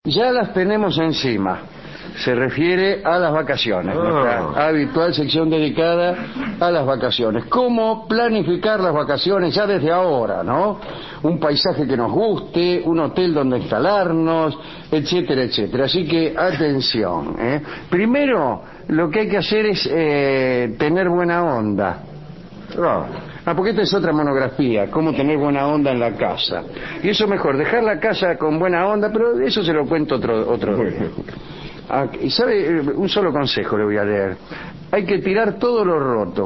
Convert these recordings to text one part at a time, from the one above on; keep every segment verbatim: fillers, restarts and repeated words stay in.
Ya las tenemos encima. Se refiere a las vacaciones, Oh. nuestra habitual sección dedicada a las vacaciones. ¿Cómo planificar las vacaciones ya desde ahora, no? Un paisaje que nos guste, un hotel donde instalarnos, etcétera, etcétera. Así que, atención, ¿eh? Primero, lo que hay que hacer es eh, tener buena onda. Oh. Ah, porque esta es otra monografía, cómo tener buena onda en la casa. Y eso mejor, dejar la casa con buena onda, pero eso se lo cuento otro, otro día. Ah, y sabe, un solo consejo le voy a leer. Hay que tirar todo lo roto.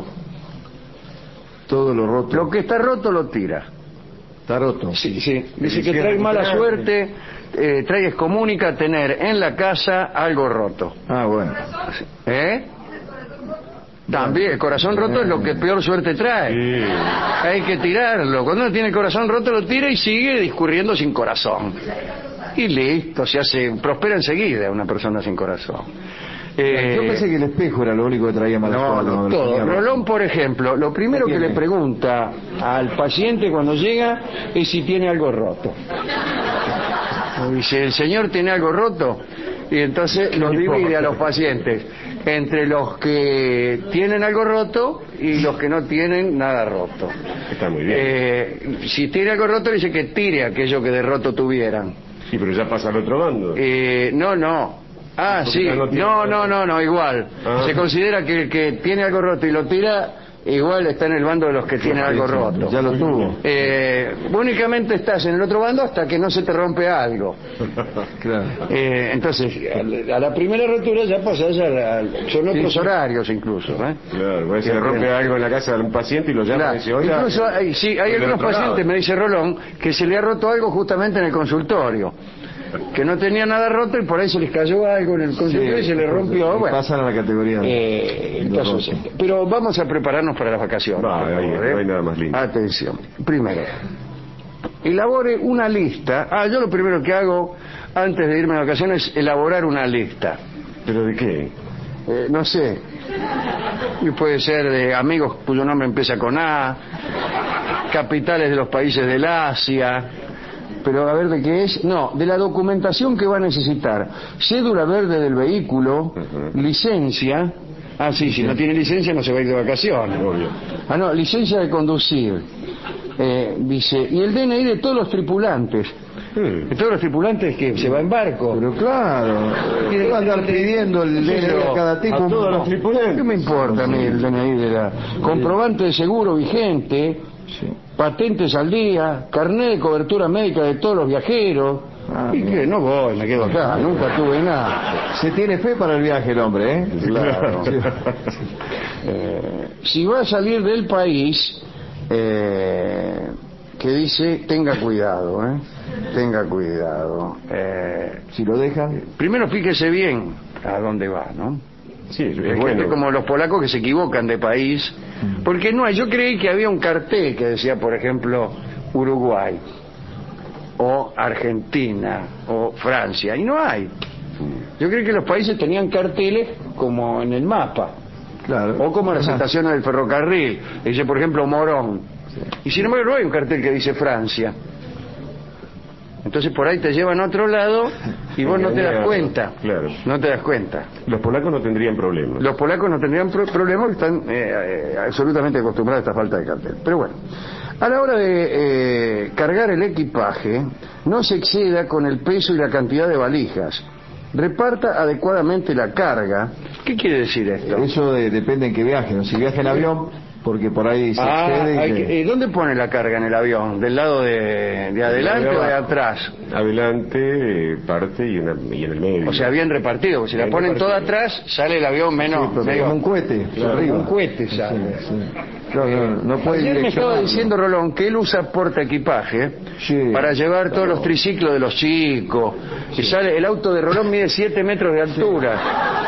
Todo lo roto. Lo que está roto lo tira. Está roto. Sí, sí. Dice que trae mala suerte, eh, trae excomunica tener en la casa algo roto. Ah, bueno. ¿Eh? También, el corazón roto es lo que peor suerte trae. Sí. Hay que tirarlo. Cuando uno tiene el corazón roto lo tira y sigue discurriendo sin corazón. Y listo, se hace, prospera enseguida una persona sin corazón. Eh, Yo pensé que el espejo era lo único que traía mala no, suerte. no, todo. Rolón, por ejemplo, lo primero que le pregunta al paciente cuando llega es si tiene algo roto. Dice, ¿el señor tiene algo roto? Y entonces lo divide a los pacientes entre los que tienen algo roto y los que no tienen nada roto. Está muy bien. Eh, si tiene algo roto, dice que tire aquello que de roto tuvieran. Sí, pero ya pasa al otro bando. Eh, no, no. Ah, Porque sí. ya no tiene No, nada. no, no, no, igual. Ah. Se considera que el que tiene algo roto y lo tira, igual está en el bando de los que tienen algo roto. Ya lo tuvo. Eh, únicamente estás en el otro bando hasta que no se te rompe algo. Claro. Eh, entonces, a la primera rotura ya pasás a la, son otros sí. horarios incluso, ¿eh? Claro, pues se le rompe algo en la casa de un paciente y lo llama Claro. y dice, oiga. Incluso hay, sí, hay por el algunos otro pacientes, lado. me dice Rolón, que se le ha roto algo justamente en el consultorio. Que no tenía nada roto y por ahí se les cayó algo en el consultorio Sí, y se le rompió. Bueno, pasan a la categoría. eh, entonces, pero vamos a prepararnos para las vacaciones. Va, por ahí, favor, ¿eh? no hay nada más lindo. Atención. Primero, elabore una lista. Ah, yo lo primero que hago antes de irme de vacaciones es elaborar una lista. ¿Pero de qué? Eh, no sé. Y puede ser de amigos cuyo nombre empieza con A, capitales de los países del Asia. Pero a ver de qué es. No, de la documentación que va a necesitar. Cédula verde del vehículo, Uh-huh. licencia. Ah, sí, si no tiene licencia no se va a ir de vacaciones. Obvio. Ah, no, licencia de conducir. Eh, dice, y el D N I de todos los tripulantes. Hmm. De todos los tripulantes que se va en barco. Pero claro, Tiene- va a andar pidiendo el D N I a cada tipo. A todos los tripulantes. ¿Qué me importa a mí el D N I de la... Comprobante de seguro vigente, Sí. patentes al día, carnet de cobertura médica de todos los viajeros. Ah, ¿Y qué? No voy, me quedo acá, nunca tuve nada. Se tiene fe para el viaje el hombre, ¿eh? Claro. Eh, si va a salir del país, eh, que dice, tenga cuidado, ¿eh? Tenga cuidado. Eh, Si lo dejan. primero fíjese bien a dónde va, ¿no? Sí, es Hay gente bueno. como los polacos que se equivocan de país, porque no hay. Yo creí que había un cartel que decía, por ejemplo, Uruguay, o Argentina, o Francia, y no hay. Yo creí que los países tenían carteles como en el mapa, Claro. o como en las Ajá. estaciones del ferrocarril, dice, por ejemplo, Morón, y sin embargo no hay un cartel que dice Francia. Entonces por ahí te llevan a otro lado y vos no te das cuenta. Claro. No te das cuenta. Los polacos no tendrían problemas. Los polacos no tendrían pro problemas porque están eh, eh, absolutamente acostumbrados a esta falta de cartel. Pero bueno, a la hora de eh, cargar el equipaje, no se exceda con el peso y la cantidad de valijas. Reparta adecuadamente la carga. ¿Qué quiere decir esto? Eso de- depende en qué viaje, ¿no? Si viaja en avión, porque por ahí se Ah, excede. hay y que- le- eh, ¿dónde pone la carga en el avión? ¿Del lado de, de adelante o de atrás? Adelante, eh, parte y en, el- y en el medio. O sea, bien repartido, porque si la Bien ponen toda repartido. atrás, sale el avión menos... Sí, pero medio- como un cohete, Claro, arriba. como un cohete sale. Sí, sí. No, no, no puede Ayer me estaba direccionarlo. diciendo Rolón que él usa porta equipaje Sí. para llevar todos los triciclos de los chicos. Y sale, el auto de Rolón mide siete metros de altura.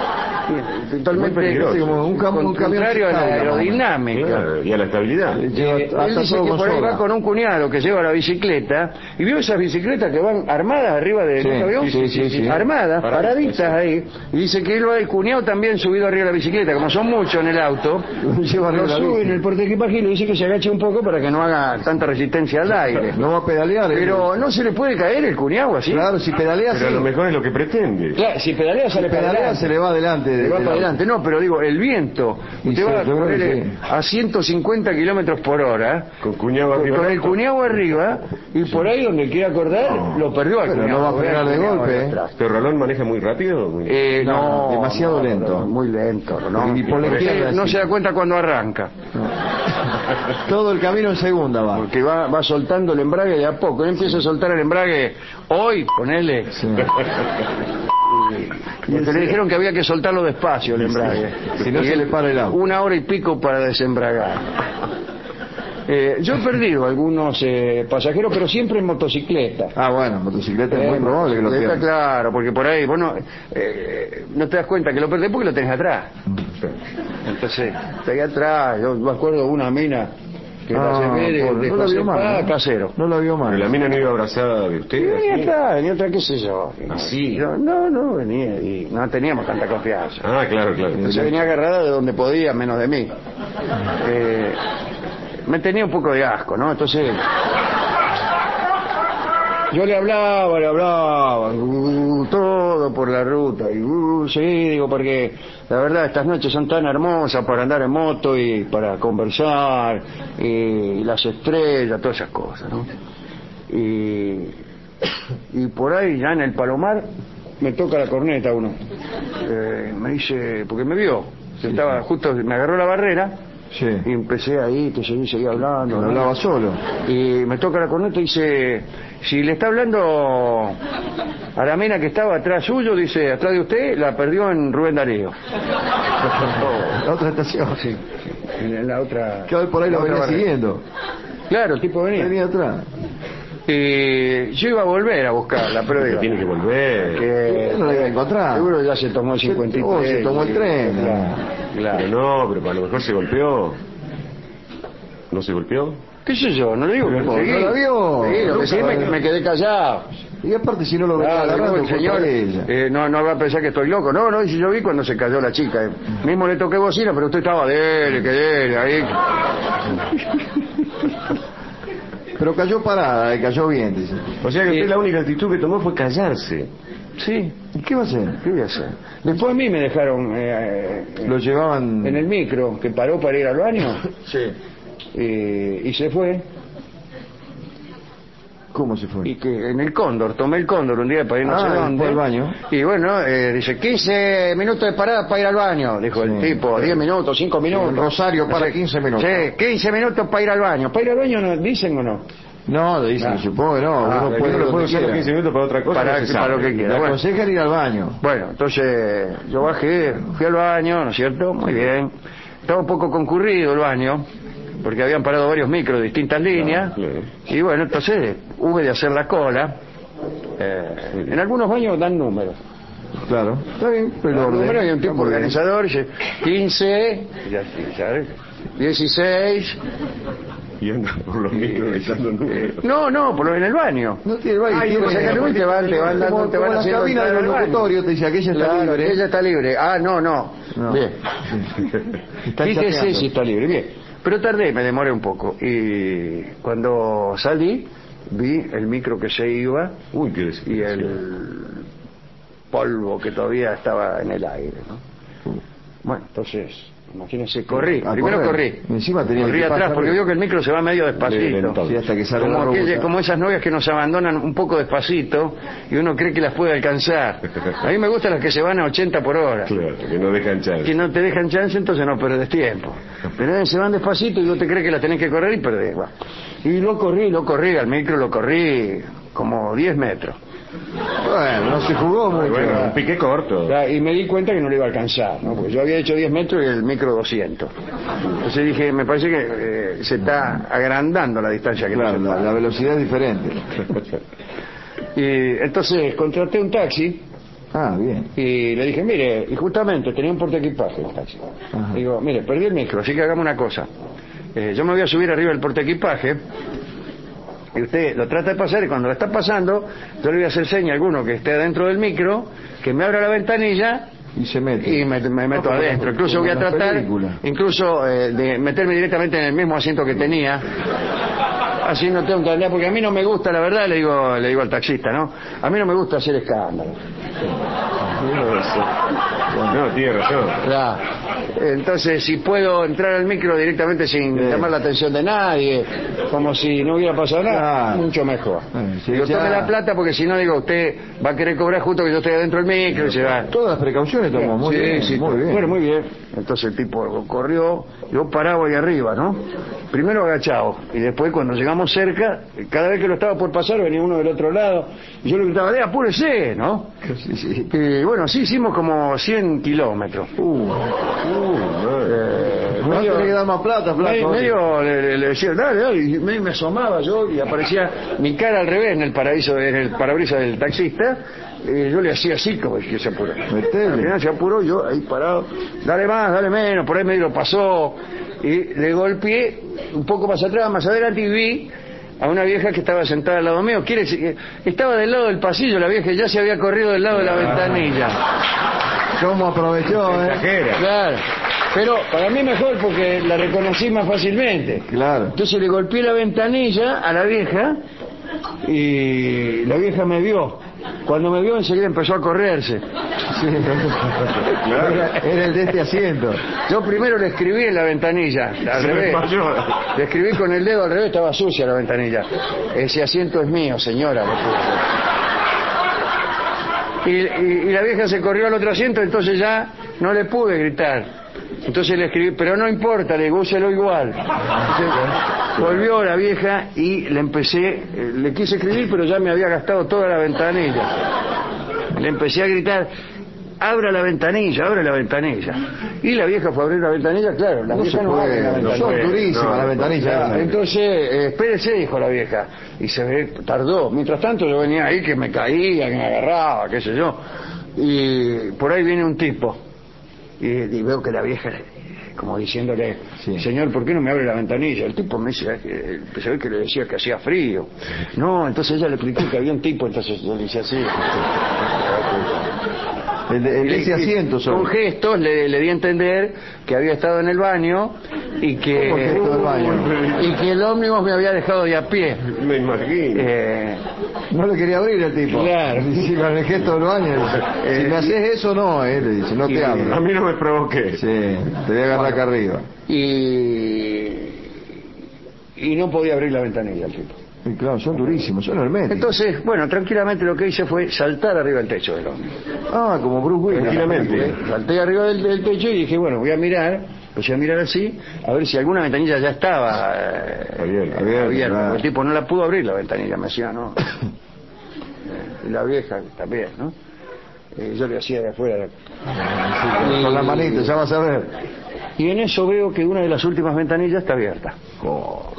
totalmente como un, cam un contrario a la camión, aerodinámica. Claro, y a la estabilidad. Eh, él dice que por ahí va con un cuñado que lleva la bicicleta y vio esas bicicletas que van armadas arriba del Sí, avión, sí, sí, sí. armadas, Paraditas, paraditas ahí, y dice que él va, el cuñado también subido arriba de la bicicleta, como son muchos en el auto, Lleva arriba lo la sube bici. en el portaequipaje y le dice que se agache un poco para que no haga tanta resistencia al aire. No va a pedalear. Pero no se le puede caer el cuñado así. Claro, si pedalea, Pero a sí. lo mejor es lo que pretende. Claro, si pedalea sale Si pedalea, para se le va adelante. Le de- va del para auto. adelante, no, pero digo, el viento, Y usted sí, va a yo creo que correr sí. a ciento cincuenta kilómetros por hora, Con cuñado con, arriba. con el cuñado arriba, y por ahí donde quiera acordar, lo perdió al Pero cuñado. no va a frenar de Al cuñado golpe, ahí ¿eh? atrás. ¿Pero Rolón maneja muy rápido? Muy- Eh, No, no, demasiado no, lento. no, muy lento, ¿no? Y por la Usted izquierda, no sí. se da cuenta cuando arranca, Todo el camino en segunda va. porque va, va soltando el embrague de a poco. Él empieza a soltar el embrague hoy, ponele. Sí. Porque le dijeron que había que soltarlo despacio el embrague. Si no Y se él, le para el auto. Una hora y pico para desembragar. Eh, yo he perdido algunos eh, pasajeros, pero siempre en motocicleta. Ah, bueno, motocicleta es Eh, muy probable que lo está pierda. claro, porque por ahí, bueno, eh, no te das cuenta que lo perdés porque lo tenés atrás. Entonces, está ahí atrás. Yo me acuerdo de una mina que la Ah, llevé de, pobre, de no la José vio mal, Paz ¿no? Casero. No la vio Pero mal. la mina no iba abrazada de Y usted. venía así. atrás, venía atrás, qué sé yo. ¿Así? Yo, no, no, venía y no teníamos tanta confianza. Ah, claro, claro. Entonces venía agarrada de donde podía, menos de mí. Eh, me tenía un poco de asco, ¿no? Entonces yo le hablaba, le hablaba, uh, todo por la ruta. Y uh, sí, digo, porque la verdad estas noches son tan hermosas para andar en moto y para conversar, y las estrellas, todas esas cosas, ¿no? Y, y por ahí, ya en el Palomar, me toca la corneta uno. Eh, me dice, porque me vio, que estaba justo, me agarró la barrera. Sí. Y empecé ahí, te seguí, seguí hablando. No hablaba solo. Y me toca la corneta y dice, si le está hablando a la mina que estaba atrás suyo, dice, atrás de usted, la perdió en Rubén Darío. La otra estación. Sí, en la otra... Que hoy por ahí la lo otra venía barrera. siguiendo. Claro, el tipo venía. Venía atrás. Y yo iba a volver a buscarla, pero digo, Tiene que volver. que No la iba a encontrar. seguro ya se tomó el Se- cincuenta y tres. oh, se tomó el tren. Claro, claro. Pero no, pero a lo mejor se golpeó. ¿No se golpeó? ¿Qué sé yo? No le digo que No, seguí. no la vio. Sí, lo que sí me, me quedé callado. Y aparte si no lo venía Claro, agarrando el culpa señor de ella. eh, no, no va a pensar que estoy loco. No, no, dice, yo vi cuando se cayó la chica. eh. Mismo le toqué bocina, pero usted estaba dele, que dele, ahí. Pero cayó parada, eh, cayó bien, dice. O sea que Sí. usted la única actitud que tomó fue callarse. Sí, ¿Y qué va a hacer? ¿qué voy a hacer? Después a mí me dejaron eh, eh, Lo llevaban... en el micro, que paró para ir al baño, Sí. eh, y se fue. ¿Cómo se fue? Y que en el Cóndor, tomé el Cóndor un día para ir no Ah, sé dónde. fue al baño. Y bueno, eh, dice, quince minutos de parada para ir al baño, dijo el Sí. tipo, diez minutos, cinco minutos. En Rosario para Sí. quince minutos. Sí, quince minutos para ir al baño. ¿Para ir al baño no, dicen o no? No, dicen, Ah. supongo que no. Ah, uno pero puede Uno lo puede que usar los quiera. quince minutos para otra cosa. Para- no se para sabe. lo que quiera. Le Bueno. aconsejan ir al baño. Bueno, entonces yo bajé, fui al baño, ¿no es cierto? Muy bien. Estaba un poco concurrido el baño, porque habían parado varios micros de distintas líneas. claro. Y bueno, entonces hube de hacer la cola. Eh, en algunos baños dan números. Claro. Está bien, pero El orden. número y un Está tipo muy bien. organizador dice quince, y así, ¿sabes? dieciséis. Y anda por los micros gritando números. No, no, por lo en el baño. No tiene baño. Ay, tiene- o sea, que luego te van, te van dando, como, te van como las haciendo cabinas de entrar los al baño. locutorios, te dice, aquella está Claro, libre. ella está libre. Ah, no, no. No. Bien. Está Fíjese chateando. si está libre. Bien. Pero tardé, me demoré un poco. Y cuando salí, vi el micro que se iba Uy, qué y desesperación. el polvo que todavía estaba en el aire, ¿no? Bueno, entonces, imagínense, corrí. A Primero correr. corrí. Encima tenía corrí que atrás pasar- porque veo que el micro se va medio despacito. Lento. Sí, hasta que sale la Como, aquella- ruta. como esas novias que nos abandonan un poco despacito y uno cree que las puede alcanzar. A mí me gustan las que se van a ochenta por hora. Claro, que no dejan chance. Que no te dejan chance, entonces no perdés tiempo. Pero se van despacito y no te crees que las tenés que correr y perdés. Bueno. Y lo corrí, lo corrí, al micro lo corrí como diez metros. Bueno, no se jugó mucho. Bueno, un pique corto. Ya, y me di cuenta que no lo iba a alcanzar, ¿no? Porque yo había hecho diez metros y el micro doscientos. Entonces dije, me parece que eh, se está agrandando la distancia que Claro, nos la, separa. la velocidad es diferente. Y entonces contraté un taxi Ah, bien. Y le dije, mire, y justamente tenía un portaequipaje el taxi. Ajá. Digo, mire, perdí el micro, así que hagamos una cosa. Eh, yo me voy a subir arriba del portaequipaje y usted lo trata de pasar, y cuando lo está pasando, yo le voy a hacer seña a alguno que esté adentro del micro, que me abra la ventanilla Y se mete. y me, me meto No, adentro. Incluso como voy a en las tratar, películas. incluso eh, de meterme directamente en el mismo asiento que tenía. Así no tengo que andar, porque a mí no me gusta, la verdad, le digo, le digo al taxista, ¿no? A mí no me gusta hacer escándalo. No, tiene razón. Claro. Entonces, si puedo entrar al micro directamente sin Sí. llamar la atención de nadie, como si no hubiera pasado nada, Claro. mucho mejor. Eh, sí, digo, ya. tome la plata, porque si no, digo, usted va a querer cobrar justo que yo estoy adentro del micro y se va. Todas las precauciones tomamos. Muy Sí, bien, sí, muy bien. bueno, muy bien. Entonces el tipo corrió, yo paraba ahí arriba, ¿no? Primero agachado, y después cuando llegamos cerca, cada vez que lo estaba por pasar venía uno del otro lado, y yo le gritaba, ¡eh, apúrese!, ¿no? Sí, sí. Y bueno, sí hicimos como cien kilómetros. Uh, uh, Eh, no medio- tiene que dar más plata, plata. medio, medio le, le- le decía, dale, dale, y medio me asomaba yo y aparecía mi cara al revés en el paraíso, en el parabrisas del taxista, y yo le hacía así como que se apuró. Metele. Al final se apuró, yo ahí parado, dale más, dale menos, por ahí medio lo pasó, y le golpeé un poco más atrás, más adelante, y vi a una vieja que estaba sentada al lado mío. Quiere decir que estaba del lado del pasillo, la vieja ya se había corrido del lado de la ventanilla. ¿Cómo aprovechó, eh? Exagera. Claro, pero para mí mejor porque la reconocí más fácilmente. Claro. Entonces le golpeé la ventanilla a la vieja y la vieja me vio. Cuando me vio enseguida empezó a correrse. Sí. Era, era el de este asiento. Yo primero le escribí en la ventanilla, al Se revés. desmayó. Le escribí con el dedo al revés, estaba sucia la ventanilla. Ese asiento es mío, señora. Y, y, y la vieja se corrió al otro asiento, entonces ya no le pude gritar. Entonces le escribí, pero no importa, le digo, úselo igual. Entonces, volvió la vieja y le empecé, eh, le quise escribir, pero ya me había gastado toda la ventanilla. Le empecé a gritar, abra la ventanilla, abra la ventanilla. Y la vieja fue a abrir la ventanilla, claro, la No vieja se no abre la puede, ventanilla. son durísimas No, las ventanillas. Claro, entonces, eh, espérese, dijo la vieja. Y se ve, tardó. Mientras tanto yo venía ahí que me caía, que me agarraba, qué sé yo. Y por ahí viene un tipo. Y, y veo que la vieja, como diciéndole, Sí. señor, ¿por qué no me abre la ventanilla? El tipo me dice, eh, empecé a ver que le decía que hacía frío. No, entonces ella le explicó que había un tipo, entonces yo le hice así. El de, el de ese Y- asiento solo. Con gestos le, le di a entender que había estado en el baño y que, ¿Cómo gesto del baño? y que el ómnibus me había dejado de a pie. Me imagino. Eh, No le quería abrir el tipo. Claro. Sí, con el gesto del baño. Dice, Eh, si me haces eso, no, eh, le dice, no y- te A abro. mí no me provoqué. Sí, te voy a agarrar acá arriba. y, y no podía abrir la ventanilla el tipo. Y claro, son durísimos, son herméticos. Entonces, bueno, tranquilamente lo que hice fue saltar arriba del techo del ómnibus. Ah, como Bruce Willis. Tranquilamente. Salté arriba del, del techo y dije, bueno, voy a mirar, empecé a mirar así, a ver si alguna ventanilla ya estaba eh, Abierta, abierta, abierta. claro. El tipo no la pudo abrir la ventanilla, me decía, no. Eh, y la vieja también, ¿no? Eh, yo le hacía de afuera. Sí, con la manita, ya vas a ver. Y en eso veo que una de las últimas ventanillas está abierta. Oh,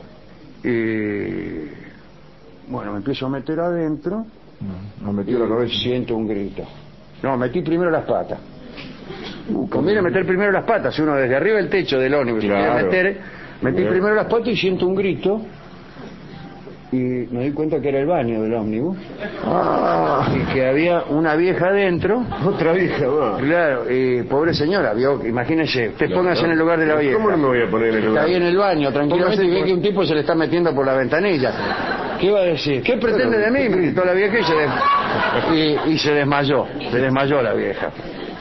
Y bueno, me empiezo a meter adentro nos metió la y cabeza. siento un grito. No, metí primero las patas. Conviene meter primero las patas. Uno desde arriba del techo del ómnibus Claro. quiere meter, metí Bien. primero las patas y siento un grito. Y me di cuenta que era el baño del ómnibus Ah, y que había una vieja adentro. Otra vieja, va. Claro, y pobre señora, vio, imagínese, usted póngase en el lugar de la vieja. ¿Cómo no me voy a poner en el Está lugar? ahí en el baño, tranquilamente, Póngase y ve por- que un tipo se le está metiendo por la ventanilla. ¿Qué iba a decir? ¿Qué pretende de mí? Me gritó la vieja y se, des- y, y se desmayó. Se desmayó la vieja.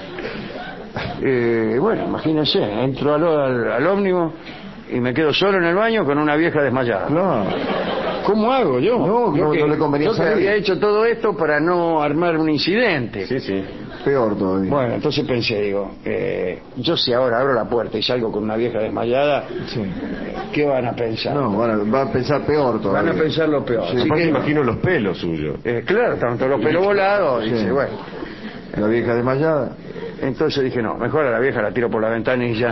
Eh, bueno, imagínense, entro al, al, al ómnibus y me quedo solo en el baño con una vieja desmayada. claro. ¿Cómo hago yo? No, yo no, que, no le convenía yo que salir. había hecho todo esto para no armar un incidente. Sí, sí. Peor todavía. Bueno, entonces pensé, digo, eh, yo si ahora abro la puerta y salgo con una vieja desmayada, Sí. ¿qué van a pensar? No, van a, va a pensar peor todavía. Van a pensar lo peor. Sí. Así Aparte que, imagino los pelos suyos. eh, claro, estaban todos los pelos volados. Sí. Dice, bueno. La vieja desmayada. Entonces dije, no, mejor a la vieja la tiro por la ventanilla.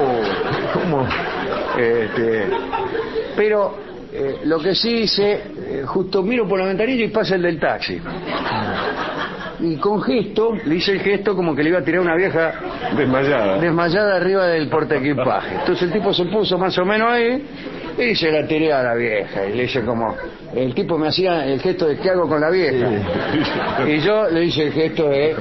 Oh, ¿cómo? Este, pero eh, lo que sí hice, eh, justo miro por la ventanilla y pasa el del taxi. Y con gesto, le hice el gesto como que le iba a tirar una vieja Desmayada. desmayada arriba del portaequipaje. Entonces el tipo se puso más o menos ahí y se la tiré a la vieja. Y le hice como... El tipo me hacía el gesto de ¿qué hago con la vieja? Y yo le hice el gesto de...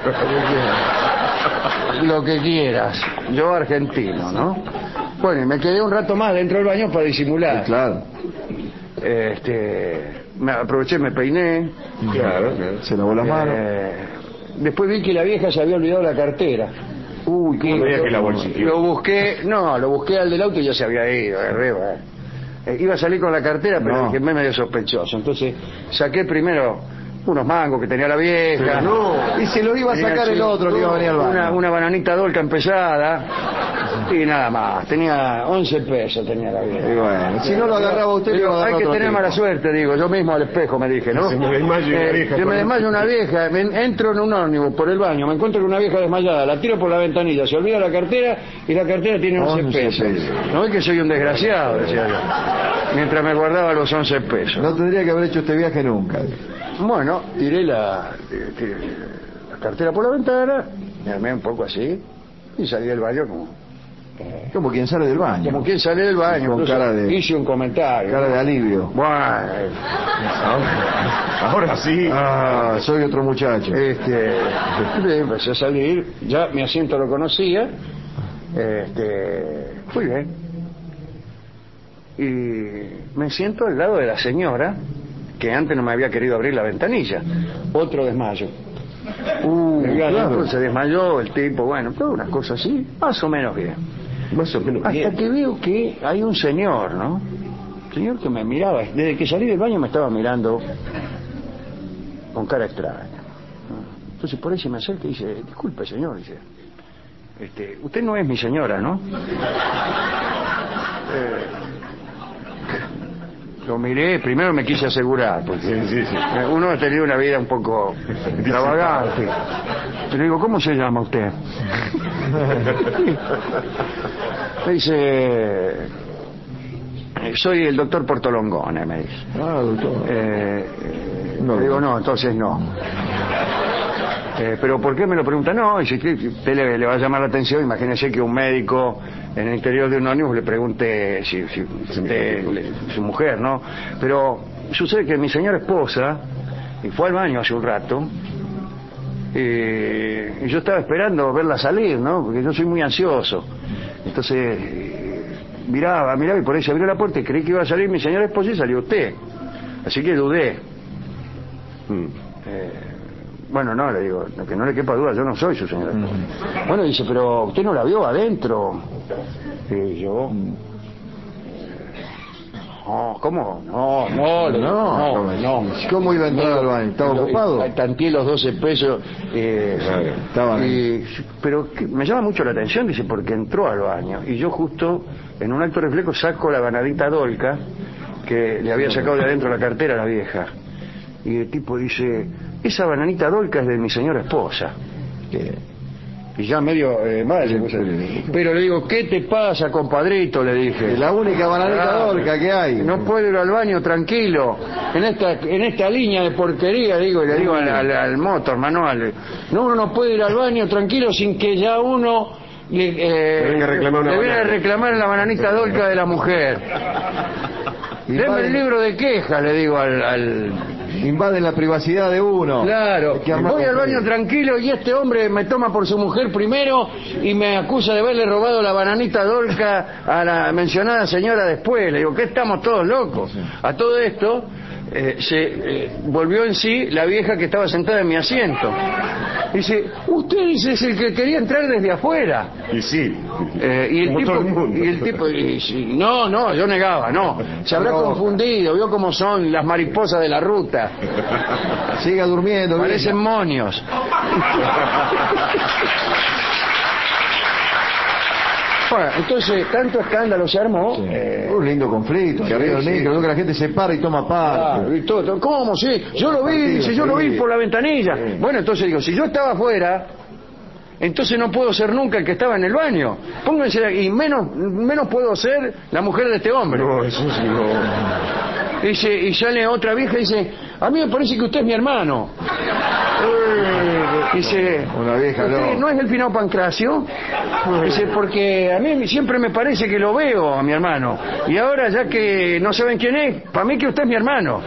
lo que quieras. Yo argentino, ¿no? Bueno, y me quedé un rato más dentro del baño para disimular. Sí, claro. Este, me aproveché, me peiné. Claro, claro. Se lavó las manos. Eh, después vi que la vieja se había olvidado la cartera. Uy, ¿cómo Y veía lo- que la bolsita? Lo busqué, no, lo busqué al del auto y ya se había ido, arriba. Eh, iba a salir con la cartera, pero No. dije, me medio sospechoso. Entonces saqué primero unos mangos que tenía la vieja. No. Y se lo iba a sacar el otro que iba a venir al baño. Una, una bananita dolca empezada. Y nada más, tenía once pesos tenía la vieja. Y bueno, si no lo agarraba usted, Digo, lo agarraba hay que otro tener tipo. mala suerte, digo, yo mismo al espejo me dije, ¿no? Se me desmaya una vieja Se con me el- desmaya una vieja, me- entro en un ómnibus por el baño, me encuentro con una vieja desmayada, la tiro por la ventanilla, se olvida la cartera y la cartera tiene once once pesos. pesos. No es que soy un desgraciado, decía yo, mientras me guardaba los once pesos. No tendría que haber hecho este viaje nunca. Bueno, tiré la, tiré la cartera por la ventana, me armé un poco así y salí del baño como... Como quien sale del baño. Como quien sale del baño, Con incluso cara de- hice un comentario. Cara de alivio. Bueno, Ahora sí. Ah, soy otro muchacho. este, empecé a salir, ya mi asiento lo conocía, este, muy bien. Y me siento al lado de la señora, que antes no me había querido abrir la ventanilla. Otro desmayo. Uh, claro. Se desmayó el tipo, bueno, todas unas cosas así, más o menos bien. Más o menos Hasta bien. que veo que hay un señor, ¿no? Señor que me miraba, desde que salí del baño me estaba mirando con cara extraña. ¿No? Entonces por ahí se me acerca y dice, disculpe señor, dice, este, usted no es mi señora, ¿no? Eh, lo miré, primero me quise asegurar, porque Sí, sí, sí. eh, uno ha tenido una vida un poco extravagante. Le digo, ¿cómo se llama usted? Me dice, eh, soy el doctor Portolongone, me dice. Ah, doctor. Eh, eh, No. le digo, no, entonces no. Eh, pero ¿por qué me lo pregunta? No, y si usted le, le va a llamar la atención, imagínese que un médico en el interior de un ómnibus le pregunte si, si, si usted, le- su mujer, ¿no? Pero sucede que mi señora esposa, y fue al baño hace un rato, eh, y yo estaba esperando verla salir, ¿no? Porque yo soy muy ansioso. Entonces, eh, miraba, miraba y por ahí se abrió la puerta y creí que iba a salir mi señora esposa y salió usted. Así que dudé. Mm. Eh, bueno, no, le digo, que no le quepa duda, yo no soy su señora esposa. Bueno, dice, pero usted no la vio adentro. Y yo... No, ¿cómo? No, no, le digo, No, no, no. ¿cómo iba a entrar No, al baño? ¿Estaba lo- ocupado? Tanteé los doce pesos. Eh, Claro, estaban y- pero que me llama mucho la atención, dice, porque entró al baño. Y yo justo, en un acto reflejo, saco la banadita dolca que le había sacado de adentro la cartera a la vieja. Y el tipo dice, esa bananita dolca es de mi señora esposa. Que- Y ya medio eh, mal. se puso. Pero le digo, ¿qué te pasa, compadrito? Le dije. Es la única bananita Ah, dolca que hay. No puedo ir al baño tranquilo. En esta en esta línea de porquería, digo, y le digo al, al, al motor manual. No, uno no puede ir al baño tranquilo sin que ya uno le, eh, Le venga a reclamar una le venga a banana. reclamar la bananita dolca de la mujer. Deme Invaden- el libro de quejas, le digo al... al... Invaden la privacidad de uno. Claro, Hay que armar voy al un- baño tranquilo y este hombre me toma por su mujer primero y me acusa de haberle robado la bananita dolca a la mencionada señora después. Le digo, ¿qué estamos todos locos? A todo esto eh, se eh, volvió en sí la vieja que estaba sentada en mi asiento. Dice, usted dice es el que quería entrar desde afuera. Y sí. Eh, y el Como tipo, todo el mundo. y el tipo y- y- no, no, yo negaba, no. Se habrá No. confundido, vio cómo son las mariposas de la ruta. Siga durmiendo. Parecen vieja. monios. Bueno, entonces, tanto escándalo se armó. Sí. eh, Un lindo conflicto. Que arriba del sí. micro, veo que la gente se para y toma parte. ah, y todo, todo. ¿Cómo? Sí, yo lo vi, dice, yo lo vi por la ventanilla. Bueno, entonces digo, si yo estaba afuera, entonces no puedo ser nunca el que estaba en el baño. Pónganse, y menos, menos puedo ser la mujer de este hombre. No, eso sí, no. Dice, y sale otra vieja y dice, a mí me parece que usted es mi hermano. Dice, una vieja ¿usted no. no es el Finado Pancracio? Dice, porque a mí siempre me parece que lo veo a mi hermano. Y ahora, ya que no saben quién es, para mí que usted es mi hermano.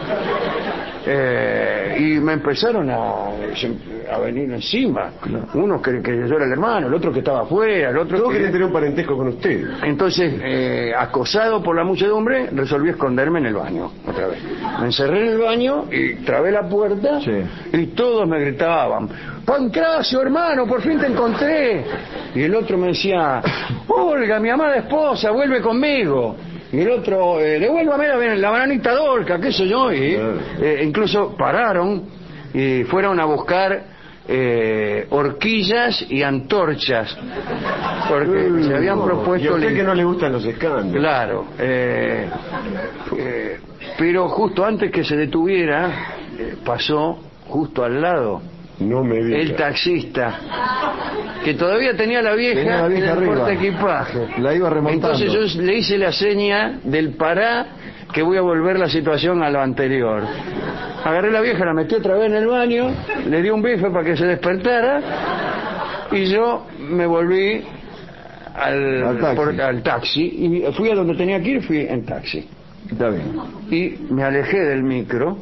Eh, y me empezaron a, a venir encima. Uno que, que yo era el hermano, el otro que estaba afuera, el otro Todos que... querían tener un parentesco con usted. Entonces, eh, acosado por la muchedumbre, resolví esconderme en el baño, otra vez. Me encerré en el baño y trabé la puerta, sí. y todos me gritaban, Pancracio, hermano, por fin te encontré. Y el otro me decía, Olga, mi amada esposa, vuelve conmigo. Y el otro, eh, devuélvame la, la bananita Dolca, qué sé yo. Y eh, incluso pararon y fueron a buscar eh, horquillas y antorchas, porque uh, se habían propuesto... Y a usted que no le gustan los escándalos. Claro, eh, eh, pero justo antes que se detuviera, eh, pasó justo al lado no me diga. el taxista, que todavía tenía la vieja, tenía la vieja en el arriba. portaequipaje. La iba remontando. Entonces yo le hice la seña del pará, que voy a volver la situación a lo anterior. Agarré la vieja, la metí otra vez en el baño, le di un bife para que se despertara, y yo me volví al, al, taxi. Por, al taxi, y fui a donde tenía que ir, fui en taxi. Está bien. Y me alejé del micro,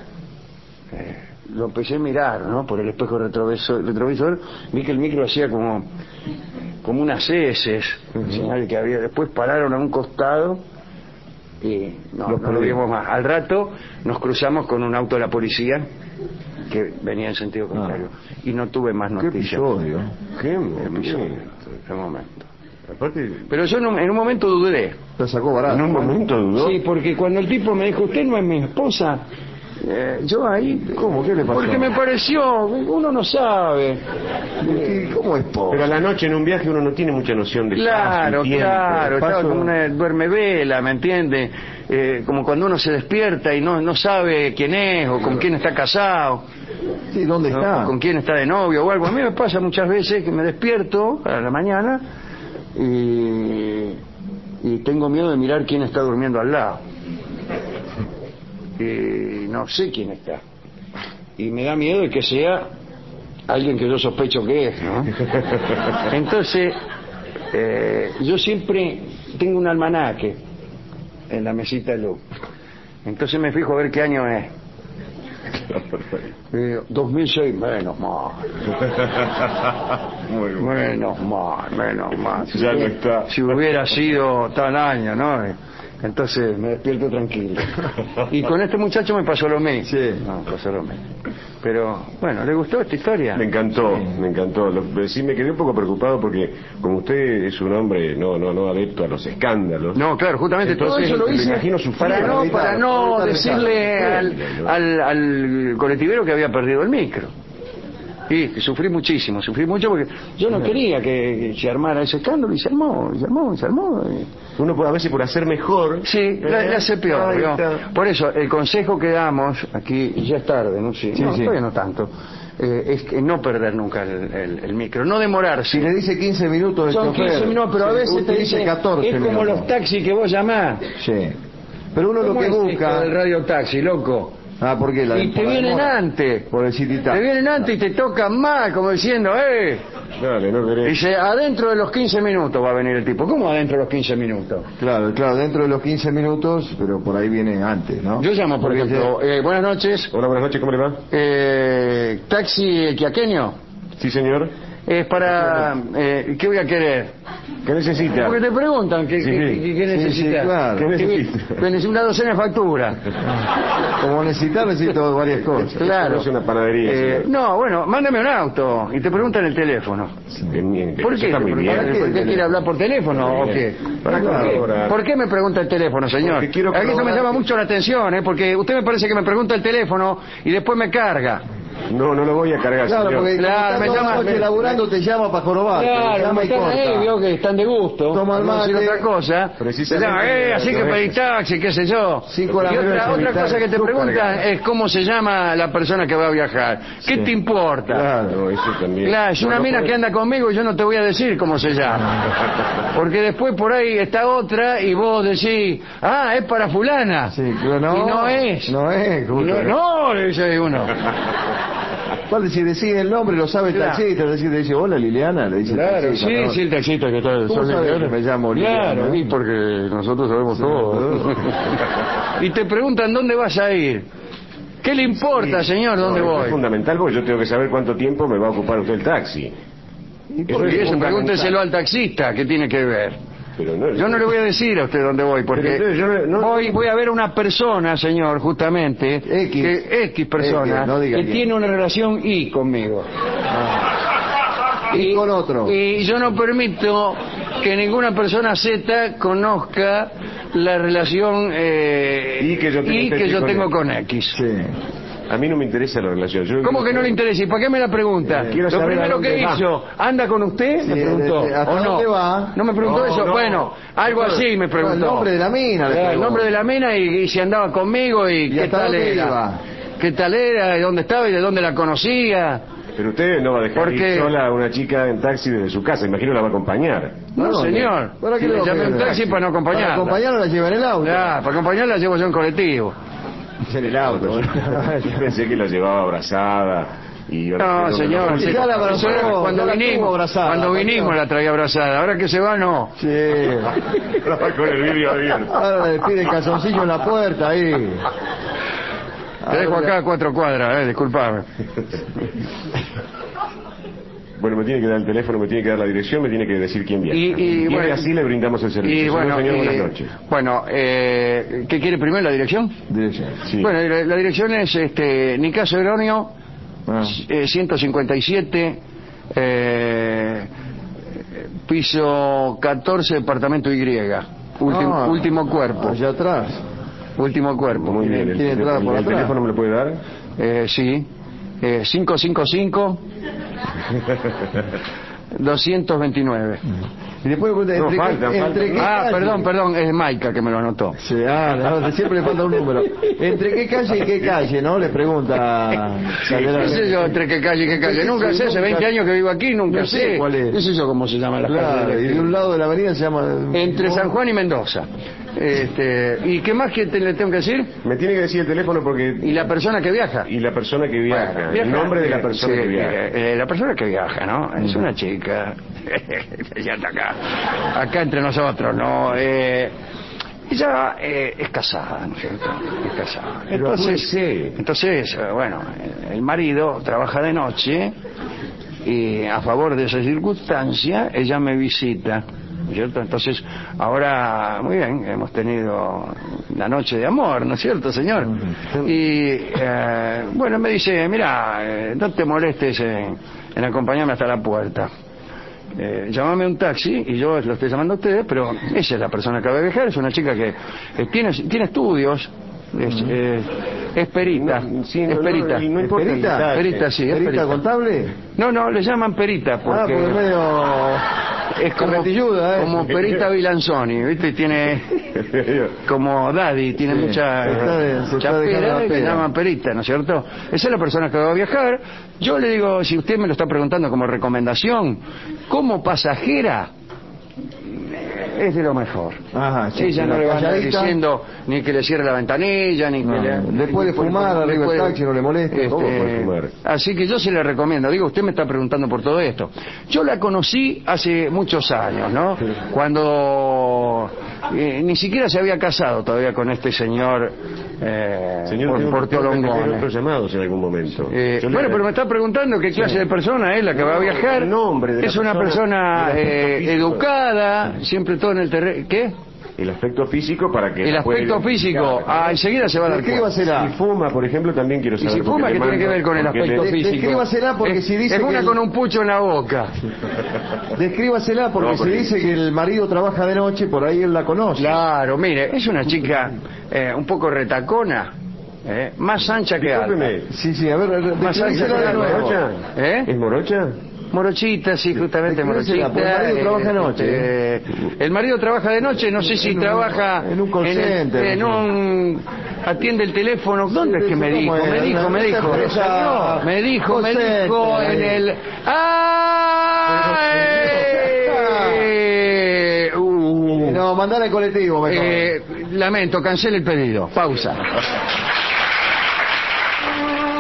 eh, lo empecé a mirar, ¿no? Por el espejo retrovisor, retrovisor, vi que el micro hacía como como unas heces, uh-huh. Señal que había. Después pararon a un costado y no, no lo vimos más. Al rato nos cruzamos con un auto de la policía que venía en sentido contrario, ah. y no tuve más noticias. ¿Qué episodio? ¿Qué episodio? Qué momento. Aparte... Pero yo no, en un momento dudé. Te sacó barato. ¿En un momento dudó? Sí, porque cuando el tipo me dijo, usted no es mi esposa, eh, yo ahí... ¿Cómo? ¿Qué le pasó? Porque me pareció, uno no sabe. Eh, ¿Cómo es esposa? Pero a la noche en un viaje uno no tiene mucha noción de claro, tiempo. Claro, Paso... estaba como una duerme vela, ¿me entiende? Eh, como cuando uno se despierta y no, no sabe quién es o con quién está casado. Sí, ¿dónde ¿no? está? Con quién está de novio o algo. A mí me pasa muchas veces que me despierto a la mañana y, y tengo miedo de mirar quién está durmiendo al lado. Y no sé quién está. Y me da miedo de que sea alguien que yo sospecho que es, ¿no? Entonces, eh, yo siempre tengo un almanaque en la mesita de luz. Entonces me fijo a ver qué año es. Eh, dos mil seis, menos mal. Muy bueno. Menos mal, menos mal. Si, ya hubiera, no está. si hubiera sido tal año, ¿no? Entonces me despierto tranquilo. Y con este muchacho me pasó lo mismo. Sí. No, pasó lo mismo. Pero, bueno, ¿le gustó esta historia? Me encantó, sí. me encantó. Lo, sí, me quedé un poco preocupado porque, como usted es un hombre no no no adepto a los escándalos. No, claro, justamente entonces, todo eso lo hice imagino para no, ahorita, para no ahorita decirle al, al, al colectivero que había perdido el micro. Sí, sufrí muchísimo, sufrí mucho porque yo no quería que se armara ese escándalo y se armó, se armó, se armó. Uno puede a veces por hacer mejor. Sí, le, le hace peor. ¿no? Por eso, el consejo que damos, aquí ya es tarde, ¿no? Sí, sí, no, sí. todavía no tanto, eh, es que no perder nunca el, el, el micro, no demorarse. Si le dice quince minutos de Son chofer, quince minutos, pero a veces usted te dice catorce es como minutos. los taxis que vos llamás. Sí. Pero uno lo que es busca... el radio taxi, loco. Ah, ¿por qué? La y te vienen antes. Por el City Taxi. Te vienen antes y te tocan mal, como diciendo, ¡eh! Dale, no querés. Dice, adentro de los quince minutos va a venir el tipo. ¿Cómo adentro de los quince minutos? Claro, claro, dentro de los quince minutos, pero por ahí viene antes, ¿no? Yo llamo, por Porque ejemplo, se... eh, buenas noches. Hola, buenas noches, ¿cómo le va? Eh, ¿Taxi quiaqueño? Sí, señor. Es para... Eh, ¿Qué voy a querer? ¿Qué necesita? Porque te preguntan qué, sí, qué, sí. qué, qué necesitas. Sí, sí, claro. ¿Qué necesita? Necesito una docena de facturas. Como necesitar, necesito varias cosas. Claro. Es una panadería. Eh, no, bueno, mándame un auto y te preguntan el teléfono. Sí, bien, ¿Por qué? Está muy bien. ¿Por qué, ¿Por qué quiere hablar por teléfono o qué? Para ¿Por qué? colaborar. ¿Por qué me pregunta el teléfono, señor? Porque quiero Aquí eso me colaborar. llama mucho la atención, ¿eh? Porque usted me parece que me pregunta el teléfono y después me carga. No, no lo voy a cargar, Claro, señor. porque Claro, me me llama- llama me- laburando, te llama para jorobar. Claro, como están ahí, veo que están de gusto. Toma el no decir mate. otra cosa. Precisamente, Se llama, eh, así que no es. pedí taxi, qué sé yo. Cinco de la y mañana otra, se otra evitar cosa que te su preguntan carga. es cómo se llama la persona que va a viajar. ¿Qué Sí. te importa? Claro, No, eso también. es una No, no mina puede- que anda conmigo y yo no te voy a decir cómo se llama. Porque después por ahí está otra y vos decís, ah, es para fulana. Sí, pero no. Y no es. No es, Y justo. no, no, le dice uno. Aparte, si decide el nombre, lo sabe el Claro. taxista, le dice, le dice, hola Liliana, le dice el Claro, taxista, sí, ¿no? sí, el taxista que está... ¿Cómo sabe que me llamo Liliana? Claro, y porque nosotros sabemos todo. Y te preguntan dónde vas a ir. ¿Qué le importa, señor, No, dónde esto voy? Es fundamental porque yo tengo que saber cuánto tiempo me va a ocupar usted el taxi. ¿Y Eso por es qué eso? fundamental. Pregúnteselo al taxista, ¿qué tiene que ver? Pero no, Yo no le voy a decir a usted dónde voy, porque Pero entonces yo no- no- voy, voy a ver a una persona, señor, justamente, X. que, X persona, X, no diga que quién. tiene una relación Y conmigo. Y con otro. Y yo no permito que ninguna persona Z conozca la relación eh, Y que yo tengo y este que yo con tengo X. con X. Sí. A mí no me interesa la relación. Yo ¿Cómo que no le interesa? ¿Y para qué me la pregunta? Eh, quiero Lo saber a primero dónde que va. hizo, ¿anda con usted? Me Sí, preguntó. de- de- ¿hasta ¿O no? dónde va? ¿No me preguntó No, eso? no. Bueno, algo así me preguntó. El nombre de la mina, le Claro, el pregunto. nombre de la mina y, y si andaba conmigo y, ¿Y qué hasta tal dónde era. iba? ¿Qué tal era? ¿Y dónde estaba? ¿Y de dónde la conocía? Pero usted no va a dejar ¿Por ir qué? sola a una chica en taxi desde su casa. Imagino la va a acompañar. No, ¿A dónde? señor. ¿Para qué Si le le va a llamé un pedir taxi taxi? para no acompañarla. Para acompañarla la lleva en el auto. Claro, para acompañarla llevo yo en colectivo. En el auto. Yo pensé que la llevaba abrazada. Y No, señor. Y ya la abrazó, Eso era cuando ya la tuvo vinimos, abrazada, cuando señor. vinimos la traía abrazada. Ahora que se va, no. Sí. con el vidrio abierto. Ahora le pide calzoncillo en la puerta ahí. Te dejo acá a cuatro cuadras, eh, disculpame. Bueno, me tiene que dar el teléfono, me tiene que dar la dirección, me tiene que decir quién viaja. Y, y, y bueno, así le brindamos el servicio. Y Señor, bueno, señor, y- buenas noches. bueno eh, ¿qué quiere primero, la dirección? Dirección. Sí. Bueno, la, la dirección es este, Nicaso Eronio, Ah. eh, ciento cincuenta y siete, eh, piso catorce, departamento Y. Último, Ah, último cuerpo. Allá atrás. Último cuerpo. Muy bien. ¿El, ¿Tiene entrada por el atrás? teléfono me lo puede dar? Eh, sí. Eh, cinco cinco cinco, doscientos veintinueve. Y después le pregunta, No, ¿entre, falta, qué, falta. entre qué Ah, calle? perdón, perdón, es Maica que me lo anotó. Sí, ah, no, siempre le falta un número. ¿Entre qué calle y qué calle, no? Le pregunta. ¿Qué sé yo entre qué calle y qué calle? Sí, Nunca sí, sé, hace nunca- veinte años que vivo aquí, nunca No sé sé. cuál es. ¿Qué sé yo cómo se llama la Claro, calle? y de un lado de la avenida se llama... Entre San Juan y Mendoza. Este, ¿y qué más que te, le tengo que decir? Me tiene que decir el teléfono porque... ¿Y la persona que viaja? Y la persona que viaja. Bueno, el viaja, nombre de la eh, persona sí, que viaja. eh, eh, la persona que viaja, ¿no? Es una chica. Ya está acá. Acá entre nosotros, ¿no? Eh, ella eh, es casada, ¿no es cierto? Es casada. Pero Entonces, apúrese. entonces, eh, bueno, eh, el marido trabaja de noche y a favor de esa circunstancia, ella me visita. ¿No es cierto? Entonces, ahora, muy bien, hemos tenido la noche de amor, ¿no es cierto, señor? Y, eh, bueno, me dice, mira, eh, no te molestes en, en acompañarme hasta la puerta. Eh, llámame un taxi y yo lo estoy llamando a ustedes, pero ella es la persona que va a viajar, es una chica que eh, tiene, tiene estudios, es, eh, es perita, No, sí, es no, no, perita. y no importa el ¿Perita? detalle. Perita, sí, es ¿Perita perita. contable? No, no, le llaman perita Ah, porque... porque medio... Es como, carretilluda, ¿eh? como Perita Bilanzoni, ¿viste? Tiene como Daddy, tiene Sí, mucha, se está de- se mucha está dejando pera la y le pera. llaman Perita, ¿no es cierto? Esa es la persona que va a viajar. Yo le digo, si usted me lo está preguntando como recomendación, como pasajera, es de lo mejor. Ajá, sí, Ella sí, no la le va a andar calladita. diciendo ni que le cierre la ventanilla, ni No, que le... después de fumar arriba del después de- taxi, no le moleste. ¿Cómo puede fumar? Así que yo se le recomiendo. Digo, usted me está preguntando por todo esto. Yo la conocí hace muchos años, ¿no? Cuando eh, ni siquiera se había casado todavía con este señor, eh, Señor, por, tengo por que tener Tolongones. otros llamados en algún momento. Eh, Yo le- bueno, pero me está preguntando qué clase de persona es la que va a viajar. el nombre de la es una persona, persona, el eh, aspecto físico. educada, siempre todo en el terreno. ¿Qué? El aspecto físico para que... El la pueda aspecto identificar. físico. Ah, enseguida se va a dar cuenta. Descríbasela. Si fuma, por ejemplo, también quiero Y saber. si porque fuma, le ¿qué tiene que mando- ver con el porque aspecto le- de- físico? descríbasela porque es, si dice es que una el- con un pucho en la boca. Descríbasela porque No, porque- si dice que el marido trabaja de noche, por ahí él la conoce. Claro, mire, es una chica eh, un poco retacona, ¿eh? Más ancha que alta. Discúlpeme. Sí, sí, a ver, Más ancha que de alta. nuevo. ¿Morocha? ¿Eh? ¿Es morocha? Morochita, sí, justamente Descríbesela, morochita. porque el marido eh, trabaja de noche, eh, el marido trabaja de noche, no sé si En un- trabaja en un call el- center, en no sé. un atiende el teléfono. ¿Dónde es que me ¿cómo dijo? es? Me dijo, me Una dijo. empresa- Me dijo, me call dijo center, en ahí. el. ¡Ay! Uh. No, mandale al colectivo, mejor. Eh, lamento, cancele el pedido. Pausa.